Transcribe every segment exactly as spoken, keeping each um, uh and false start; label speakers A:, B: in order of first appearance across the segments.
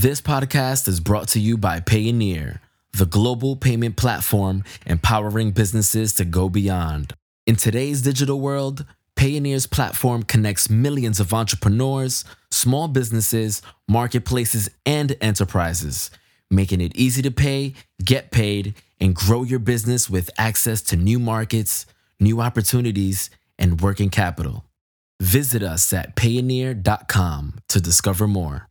A: This podcast is brought to you by Payoneer, the global payment platform empowering businesses to go beyond. In today's digital world, Payoneer's platform connects millions of entrepreneurs, small businesses, marketplaces, and enterprises, making it easy to pay, get paid, and grow your business with access to new markets, new opportunities, and working capital. Visit us at payoneer dot com to discover more.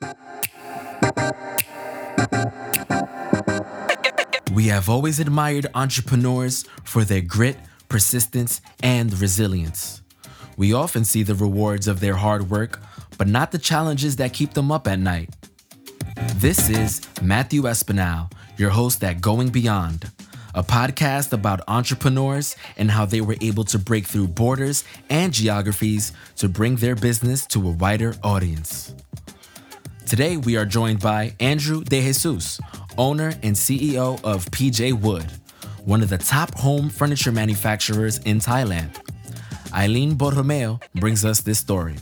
A: We have always admired entrepreneurs for their grit, persistence, and resilience. We often see the rewards of their hard work, but not the challenges that keep them up at night. This is Matthew Espinal, your host at Going Beyond, a podcast about entrepreneurs and how they were able to break through borders and geographies to bring their business to a wider audience. Today, we are joined by Andrew De Jesus, owner and C E O of P J Wood, one of the top home furniture manufacturers in Thailand. Eileen Borromeo brings us this story.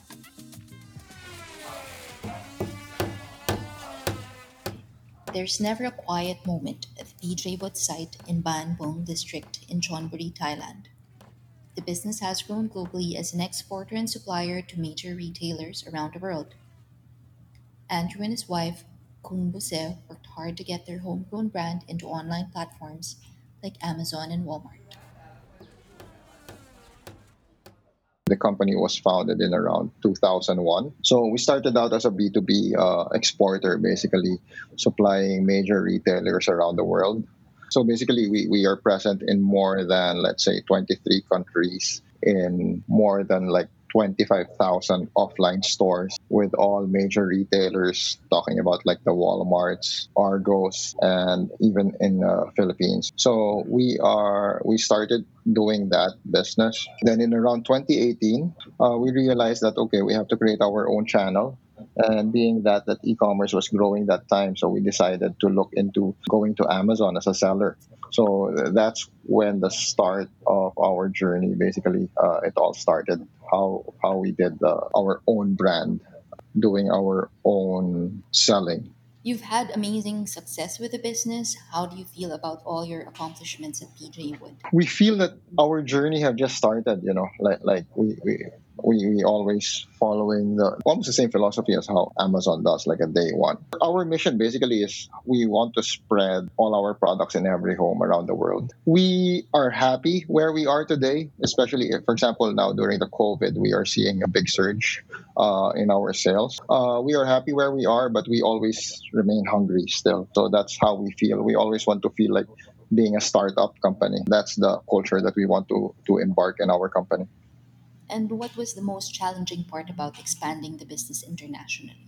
B: There's never a quiet moment at the P J Wood site in Ban Bung district in Chonburi, Thailand. The business has grown globally as an exporter and supplier to major retailers around the world. Andrew and his wife, Kung Buse, worked hard to get their homegrown brand into online platforms like Amazon and Walmart.
C: The company was founded in around two thousand one. So we started out as a B two B uh, exporter, basically supplying major retailers around the world. So basically, we, we are present in more than, let's say, twenty-three countries in more than like twenty-five thousand offline stores with all major retailers, talking about like the Walmarts, Argos, and even in uh, Philippines. So we are we started doing that business. Then in around twenty eighteen, uh, we realized that okay, we have to create our own channel. And being that that e-commerce was growing that time, so we decided to look into going to Amazon as a seller. So th- that's when the start of our journey, basically, uh, it all started. How how we did uh, our own brand, doing our own selling.
B: You've had amazing success with the business. How do you feel about all your accomplishments at P J Wood?
C: We feel that our journey have just started. You know, like like we we. We, we always following the almost the same philosophy as how Amazon does, like a day one. Our mission basically is we want to spread all our products in every home around the world. We are happy where we are today, especially if, for example, now during the COVID, we are seeing a big surge uh, in our sales. Uh, we are happy where we are, but we always remain hungry still. So that's how we feel. We always want to feel like being a startup company. That's the culture that we want to to embark in our company.
B: And what was the most challenging part about expanding the business internationally?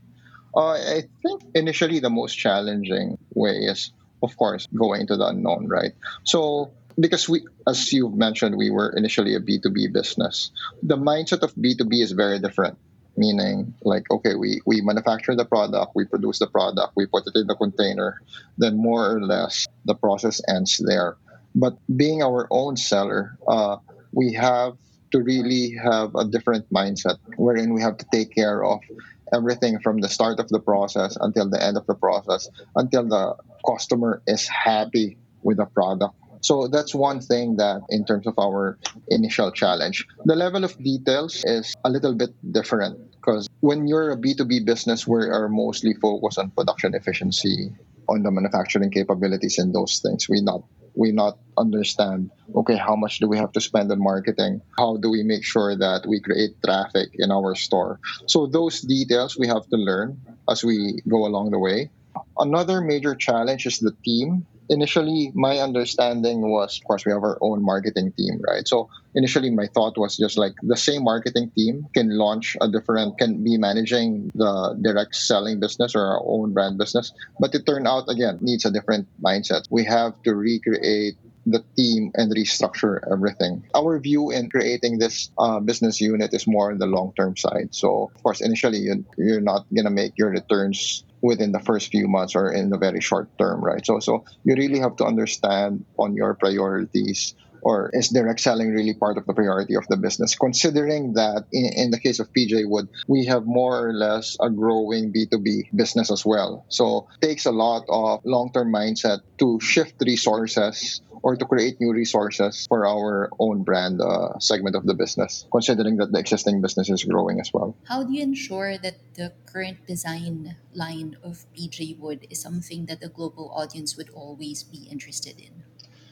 C: Uh, I think initially the most challenging way is, of course, going to the unknown, right? So, because we, as you mentioned, we were initially a B two B business. The mindset of B two B is very different. Meaning, like, okay, we, we manufacture the product, we produce the product, we put it in the container, then more or less the process ends there. But being our own seller, uh, we have to really have a different mindset wherein we have to take care of everything from the start of the process until the end of the process, until the customer is happy with the product. So that's one thing that, in terms of our initial challenge, the level of details is a little bit different because when you're a B two B business, we are mostly focused on production efficiency, on the manufacturing capabilities and those things. We not we not understand, okay, how much do we have to spend on marketing? How do we make sure that we create traffic in our store? So those details we have to learn as we go along the way. Another major challenge is the team. Initially, my understanding was, of course, we have our own marketing team, right? So initially, my thought was just like the same marketing team can launch a different, can be managing the direct selling business or our own brand business. But it turned out, again, needs a different mindset. We have to recreate the team and restructure everything. Our view in creating this uh, business unit is more on the long term side. So, of course, initially you, you're not going to make your returns within the first few months or in the very short term, right? So, so you really have to understand on your priorities or is direct selling really part of the priority of the business? Considering that in, in the case of P J Wood, we have more or less a growing B two B business as well. So it takes a lot of long term mindset to shift resources or to create new resources for our own brand uh, segment of the business, considering that the existing business is growing as well.
B: How do you ensure that the current design line of P J Wood is something that the global audience would always be interested in?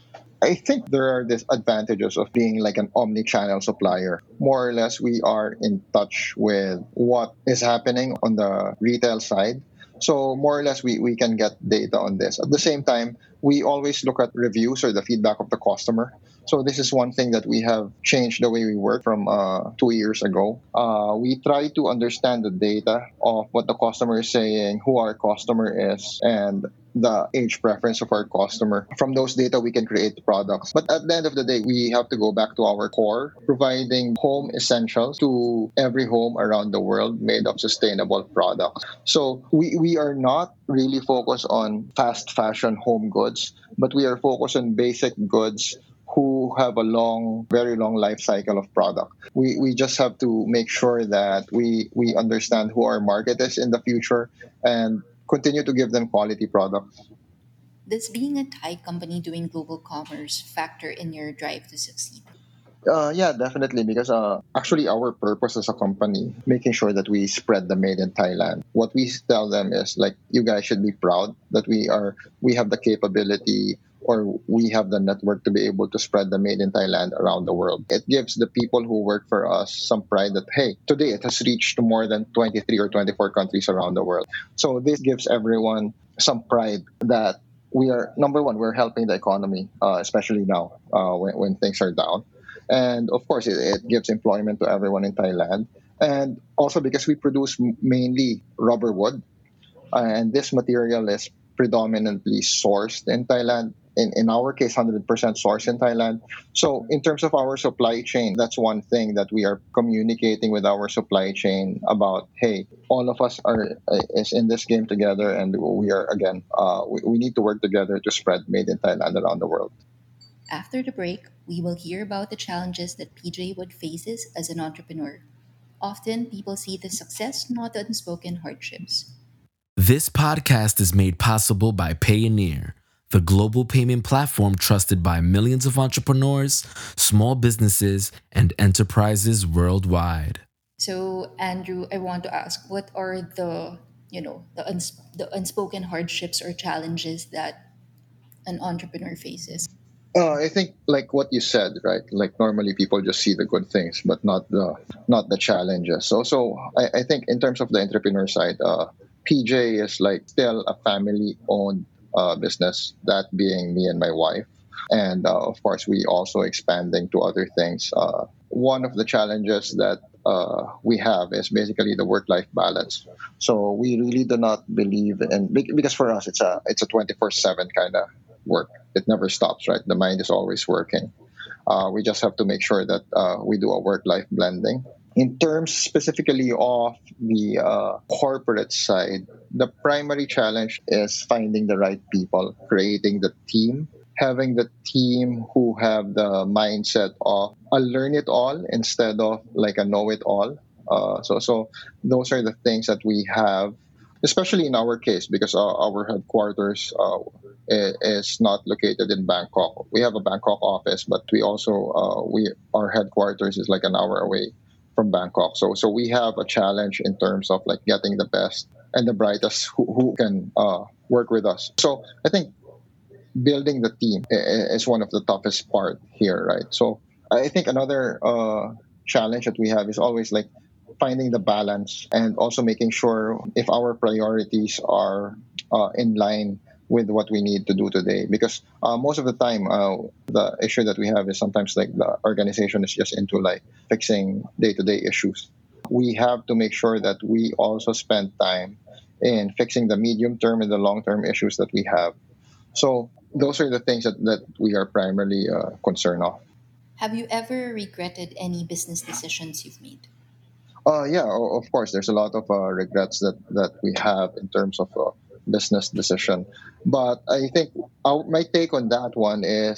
C: I think there are these advantages of being like an omni-channel supplier. More or less, we are in touch with what is happening on the retail side. So more or less, we, we can get data on this. At the same time, we always look at reviews or the feedback of the customer. So this is one thing that we have changed the way we work from uh, two years ago. Uh, we try to understand the data of what the customer is saying, who our customer is, and the age preference of our customer. From those data, we can create products. But at the end of the day, we have to go back to our core, providing home essentials to every home around the world made of sustainable products. So we, we are not really focused on fast fashion home goods, but we are focused on basic goods who have a long, very long life cycle of product. We, we just have to make sure that we, we understand who our market is in the future and continue to give them quality products.
B: Does being a Thai company doing global commerce factor in your drive to succeed?
C: Uh, yeah, definitely. Because uh, actually, our purpose as a company, making sure that we spread the made in Thailand. What we tell them is like, you guys should be proud that we are, we have the capability or we have the network to be able to spread the made in Thailand around the world. It gives the people who work for us some pride that hey, today it has reached more than twenty-three or twenty-four countries around the world. So this gives everyone some pride that we are number one. We're helping the economy, uh, especially now uh, when, when things are down and of course it, it gives employment to everyone in Thailand and also because we produce m- mainly rubber wood uh, and this material is predominantly sourced in Thailand. In, in our case, one hundred percent sourced in Thailand. So, in terms of our supply chain, that's one thing that we are communicating with our supply chain about. Hey, all of us are uh, is in this game together, and we are again. Uh, we, we need to work together to spread made in Thailand around the world.
B: After the break, we will hear about the challenges that P J Wood faces as an entrepreneur. Often, people see the success, not the unspoken hardships.
A: This podcast is made possible by Payoneer, the global payment platform trusted by millions of entrepreneurs, small businesses, and enterprises worldwide.
B: So, Andrew, I want to ask, what are the you know the uns- the unspoken hardships or challenges that an entrepreneur faces?
C: Uh, I think like what you said, right? Like normally people just see the good things, but not the not the challenges. So so I, I think in terms of the entrepreneur side, uh, P J is like still a family owned uh, business. That being me and my wife, and uh, of course we also expanding to other things. Uh, one of the challenges that uh, we have is basically the work life balance. So we really do not believe in bec- because for us it's a it's a twenty four seven kind of work. It never stops, right? The mind is always working. Uh, we just have to make sure that uh, we do a work life blending. In terms specifically of the uh, corporate side, the primary challenge is finding the right people, creating the team, having the team who have the mindset of a learn it all instead of like a know it all. Uh, so, so those are the things that we have, especially in our case, because uh, our headquarters uh, i- is not located in Bangkok. We have a Bangkok office, but we also uh, we our headquarters is like an hour away from Bangkok. So so we have a challenge in terms of like getting the best and the brightest who, who can uh, work with us. So I think building the team i- i- is one of the toughest part here, right? So I think another uh, challenge that we have is always like finding the balance and also making sure if our priorities are uh, in line with what we need to do today because uh, most of the time uh, the issue that we have is sometimes like the organization is just into like fixing day-to-day issues. We have to make sure that we also spend time in fixing the medium term and the long term issues that we have. So those are the things that, that we are primarily uh, concerned of.
B: Have you ever regretted any business decisions you've made?
C: Uh, yeah, o- of course, there's a lot of uh, regrets that, that we have in terms of uh, business decision. But I think our, my take on that one is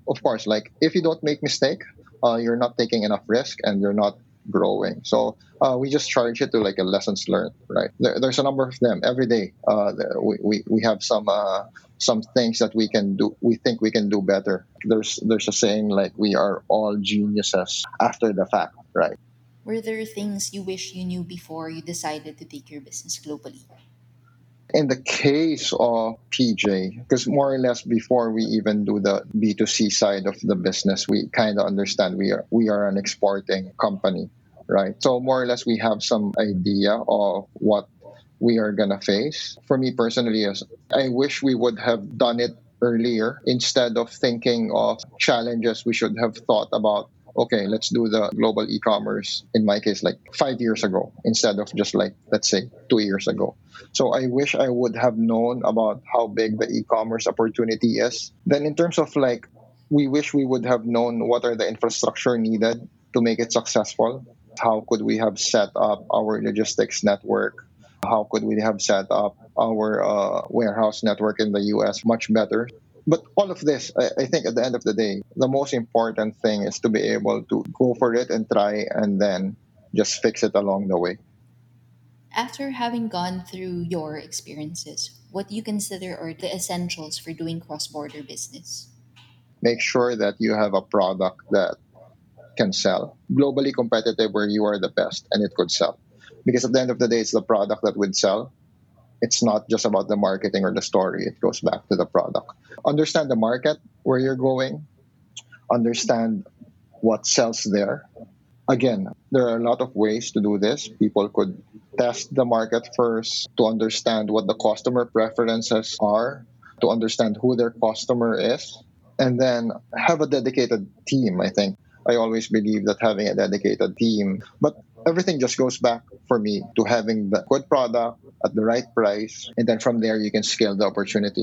C: of course, like if you don't make mistake, uh, you're not taking enough risk and you're not growing. So uh, we just charge it to like a lessons learned, right? There, there's a number of them every day. Uh, there- we, we, we have some uh, some things that we can do. We think we can do better. There's there's a saying like we are all geniuses after the fact, right?
B: Were there things you wish you knew before you decided to take your business globally?
C: In the case of P J, because more or less before we even do the B two C side of the business, we kind of understand we are we are an exporting company, right? So more or less we have some idea of what we are gonna face. For me personally, is I wish we would have done it earlier instead of thinking of challenges we should have thought about. Okay, let's do the global e-commerce in my case like five years ago instead of just like let's say two years ago. So I wish I would have known about how big the e-commerce opportunity is. Then in terms of like we wish we would have known what are the infrastructure needed to make it successful. How could we have set up our logistics network? How could we have set up our uh, warehouse network in the U S much better? But all of this, I, I think at the end of the day, the most important thing is to be able to go for it and try and then just fix it along the way.
B: After having gone through your experiences, what do you consider are the essentials for doing cross border business?
C: Make sure that you have a product that can sell, globally competitive where you are the best and it could sell. Because at the end of the day, it's the product that would sell. It's not just about the marketing or the story, it goes back to the product. Understand the market where you're going, understand what sells there. Again, there are a lot of ways to do this. People could test the market first to understand what the customer preferences are, to understand who their customer is, and then have a dedicated team. I think I always believe that having a dedicated team, but everything just goes back for me to having the good product at the right price, and then from there you can scale the opportunity.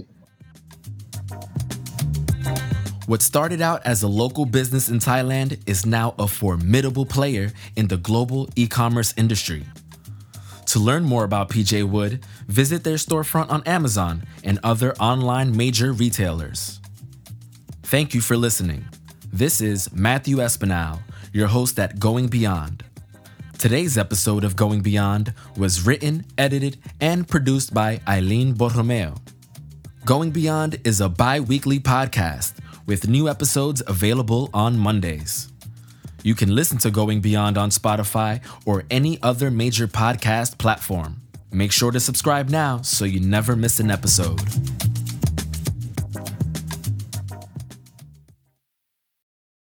A: What started out as a local business in Thailand is now a formidable player in the global e-commerce industry. To learn more about P J Wood, visit their storefront on Amazon and other online major retailers. Thank you for listening. This is Matthew Espinal, your host at Going Beyond. Today's episode of Going Beyond was written, edited, and produced by Eileen Borromeo. Going Beyond is a bi-weekly podcast with new episodes available on Mondays. You can listen to Going Beyond on Spotify or any other major podcast platform. Make sure to subscribe now so you never miss an episode.